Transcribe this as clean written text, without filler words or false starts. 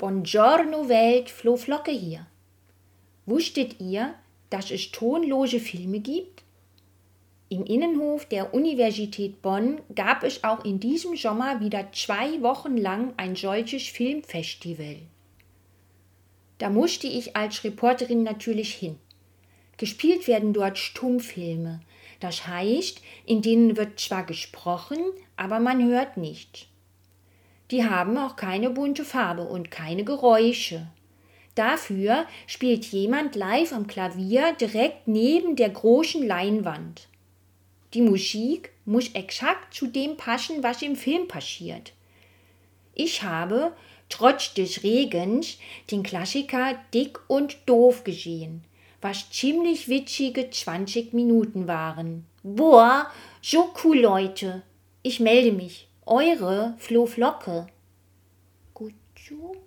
Buongiorno Welt, Flo Flocke hier. Wusstet ihr, dass es tonlose Filme gibt? Im Innenhof der Universität Bonn gab es auch in diesem Sommer wieder 2 Wochen lang ein solches Filmfestival. Da musste ich als Reporterin natürlich hin. Gespielt werden dort Stummfilme, das heißt, in denen wird zwar gesprochen, aber man hört nichts. Die haben auch keine bunte Farbe und keine Geräusche. Dafür spielt jemand live am Klavier direkt neben der großen Leinwand. Die Musik muss exakt zu dem passen, was im Film passiert. Ich habe, trotz des Regens, den Klassiker Dick und Doof gesehen, was ziemlich witzige 20 Minuten waren. Boah, so cool, Leute. Ich melde mich. Eure Flo Flocke. Gut so.